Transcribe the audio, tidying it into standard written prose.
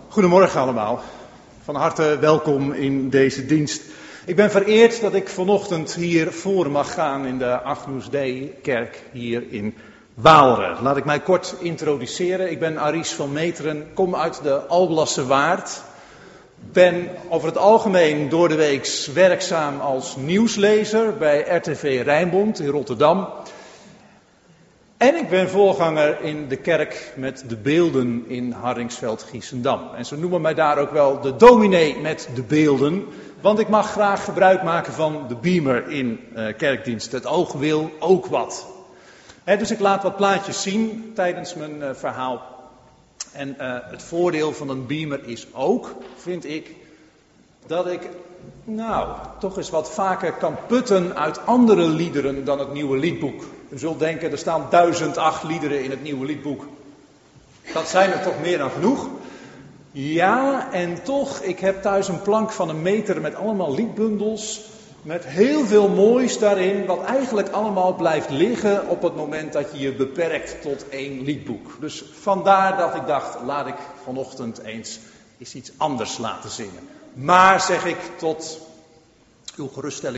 Goedemorgen allemaal. Van harte welkom in deze dienst. Ik ben vereerd dat ik vanochtend hier voor mag gaan in de Agnus Dei kerk hier in Waalre. Laat ik mij kort introduceren. Ik ben Aries van Meteren, kom uit de Alblasse Waard. Ben over het algemeen door de week werkzaam als nieuwslezer bij RTV Rijnmond in Rotterdam. En ik ben voorganger in de kerk met de beelden in Hardingsveld-Giessendam. En ze noemen mij daar ook wel de dominee met de beelden. Want ik mag graag gebruik maken van de beamer in kerkdienst. Het oog wil ook wat. Dus ik laat wat plaatjes zien tijdens mijn verhaal. En het voordeel van een beamer is ook, vind ik, dat ik toch eens wat vaker kan putten uit andere liederen dan het nieuwe liedboek. U zult denken, er staan 1008 liederen in het nieuwe liedboek. Dat zijn er toch meer dan genoeg? Ja, en toch, ik heb thuis een plank van 1 meter met allemaal liedbundels. Met heel veel moois daarin, wat eigenlijk allemaal blijft liggen op het moment dat je je beperkt tot 1 liedboek. Dus vandaar dat ik dacht, laat ik vanochtend eens iets anders laten zingen. Maar zeg ik tot uw geruststelling.